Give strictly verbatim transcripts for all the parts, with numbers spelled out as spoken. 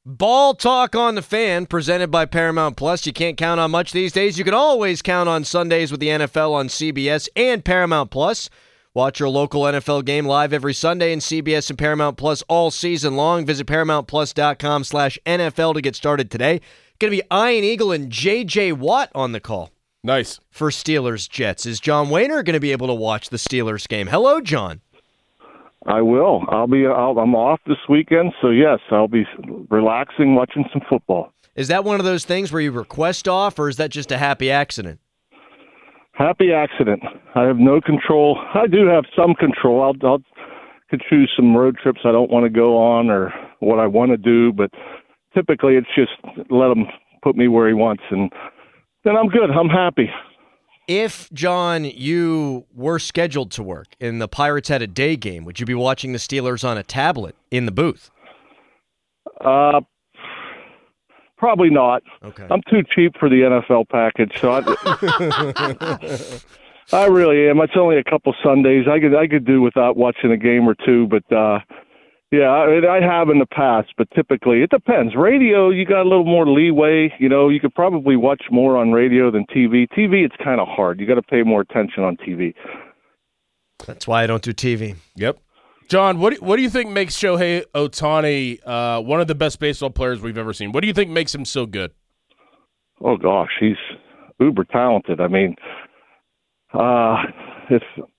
Ball Talk on the Fan, presented by Paramount Plus. You can't count on much these days. You can always count on Sundays with the N F L on C B S and Paramount Plus. Watch your local N F L game live every Sunday in C B S and Paramount Plus all season long. Visit ParamountPlus.com slash NFL to get started today. Going to be Ian Eagle and J J. Watt on the call. Nice. For Steelers Jets. Is John Wayner going to be able to watch the Steelers game? Hello, John. I will. I'll be. I'll, I'm off this weekend, so yes, I'll be relaxing, watching some football. Is that one of those things where you request off, or is that just a happy accident? Happy accident. I have no control. I do have some control. I'll, I'll could choose some road trips I don't want to go on or what I want to do, but typically it's just let him put me where he wants, and then I'm good. I'm happy. If, John, you were scheduled to work and the Pirates had a day game, would you be watching the Steelers on a tablet in the booth? Uh, probably not. Okay. I'm too cheap for the N F L package, so I, I really am. It's only a couple Sundays. I could I could do without watching a game or two, but uh, yeah, I, I have in the past. But typically, it depends. Radio, you got a little more leeway. You know, you could probably watch more on radio than T V. T V, it's kind of hard. You got to pay more attention on T V. That's why I don't do T V. Yep. John, what do, what do you think makes Shohei Ohtani uh, one of the best baseball players we've ever seen? What do you think makes him so good? Oh gosh, he's uber talented. I mean, uh, if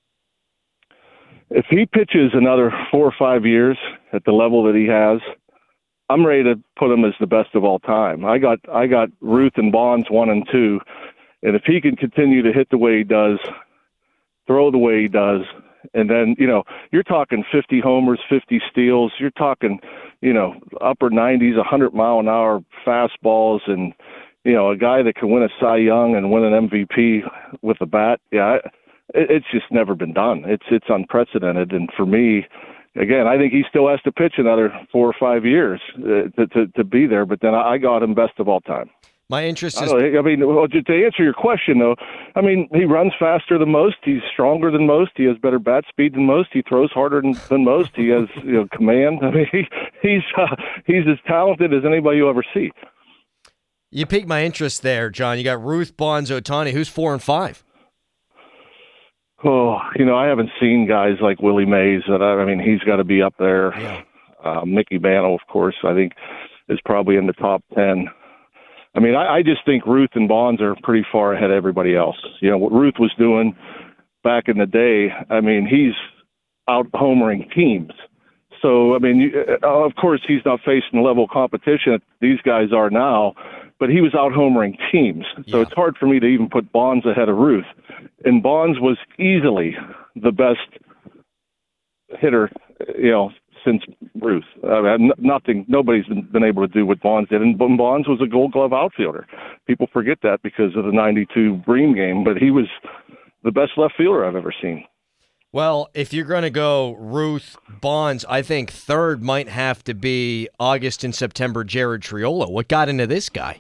if he pitches another four or five years at the level that he has, I'm ready to put him as the best of all time. I got I got Ruth and Bonds one and two, and if he can continue to hit the way he does, throw the way he does, and then, you know, you're talking fifty homers, fifty steals. You're talking, you know, upper nineties, one hundred mile an hour fastballs, and, you know, a guy that can win a Cy Young and win an M V P with a bat. Yeah, it, it's just never been done. It's it's unprecedented. And for me, again, I think he still has to pitch another four or five years uh, to, to to be there. But then I got him best of all time. My interest is... I, I mean, well, to answer your question, though, I mean, he runs faster than most. He's stronger than most. He has better bat speed than most. He throws harder than, than most. He has, you know, command. I mean, he, he's uh, he's as talented as anybody you ever see. You piqued my interest there, John. You got Ruth, Bonds, Ohtani. Who's four and five? Oh, you know, I haven't seen guys like Willie Mays. That I, I mean, he's got to be up there. Yeah. Uh, Mickey Mantle, of course, I think is probably in the top ten. I mean, I, I just think Ruth and Bonds are pretty far ahead of everybody else. You know, what Ruth was doing back in the day, I mean, he's out homering teams. So, I mean, you, uh, of course, he's not facing the level of competition that these guys are now, but he was out homering teams. So yeah. It's hard for me to even put Bonds ahead of Ruth. And Bonds was easily the best hitter, you know, since Ruth. I mean, nothing, nobody's been, been able to do what Bonds did. And Bonds was a Gold Glove outfielder. People forget that because of the ninety-two Bream game, but he was the best left fielder I've ever seen. Well, if you're going to go Ruth, Bonds, I think third might have to be August and September Jared Triolo. What got into this guy?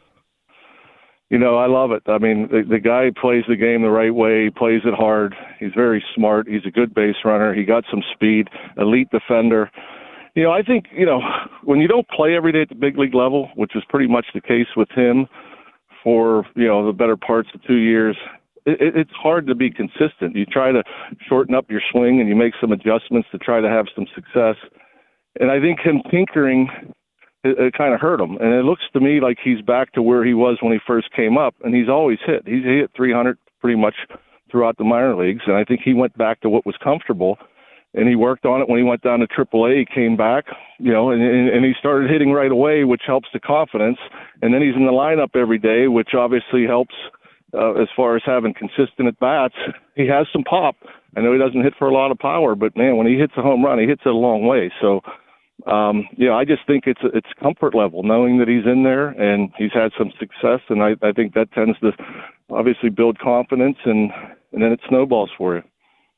You know, I love it. I mean, the, the guy plays the game the right way. He plays it hard. He's very smart. He's a good base runner. He got some speed, elite defender. You know, I think, you know, when you don't play every day at the big league level, which is pretty much the case with him for, you know, the better parts of two years, it, it's hard to be consistent. You try to shorten up your swing and you make some adjustments to try to have some success. And I think him tinkering, it, it kind of hurt him. And it looks to me like he's back to where he was when he first came up, and he's always hit. He's hit three hundred pretty much throughout the minor leagues, and I think he went back to what was comfortable. And he worked on it when he went down to triple A. He came back, you know, and, and he started hitting right away, which helps the confidence. And then he's in the lineup every day, which obviously helps uh, as far as having consistent at-bats. He has some pop. I know he doesn't hit for a lot of power, but, man, when he hits a home run, he hits it a long way. So, um, you know, I just think it's it's comfort level, knowing that he's in there and he's had some success. And I, I think that tends to obviously build confidence, and, and then it snowballs for you.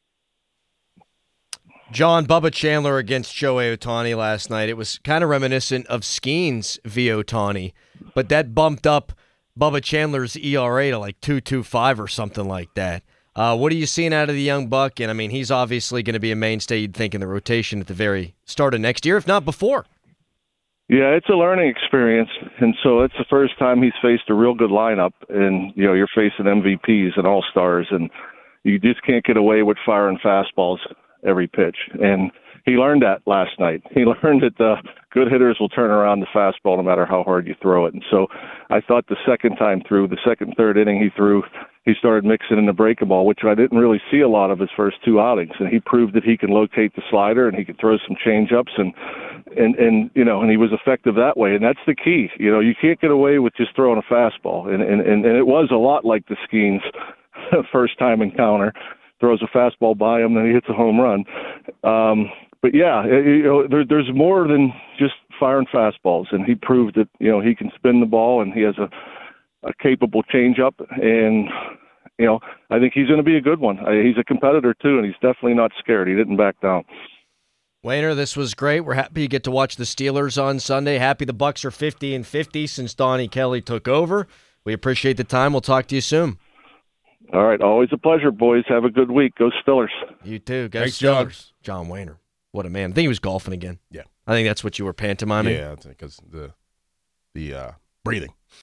John, Bubba Chandler against Shohei Ohtani last night. It was kind of reminiscent of Skeens via Ohtani, but that bumped up Bubba Chandler's E R A to like two point two five or something like that. Uh, what are you seeing out of the young buck? And, I mean, he's obviously going to be a mainstay, you'd think, in the rotation at the very start of next year, if not before. Yeah, it's a learning experience, and so it's the first time he's faced a real good lineup. And you know, you're facing M V Ps and all stars, and you just can't get away with firing fastballs every pitch. And he learned that last night. He learned that the good hitters will turn around the fastball no matter how hard you throw it. And so I thought the second time through, the second, third inning he threw, he started mixing in the breaking ball, which I didn't really see a lot of his first two outings. And he proved that he can locate the slider and he could throw some change-ups and, and, and, you know, and he was effective that way. And that's the key. You know, you can't get away with just throwing a fastball. And, and, and, and it was a lot like the Skeens first time encounter. Throws a fastball by him, then he hits a home run. Um, but yeah, it, you know, there, there's more than just firing fastballs, and he proved that you know he can spin the ball and he has a, a capable changeup, and you know I think he's going to be a good one. I, he's a competitor too, and he's definitely not scared. He didn't back down. Wayner, this was great. We're happy you get to watch the Steelers on Sunday. Happy the Bucks are fifty and fifty since Donnie Kelly took over. We appreciate the time. We'll talk to you soon. All right. Always a pleasure, boys. Have a good week. Go Steelers. You too. Go Thanks, Steelers. John. John Wayner. What a man. I think he was golfing again. Yeah. I think that's what you were pantomiming. Yeah, because the, the uh, breathing.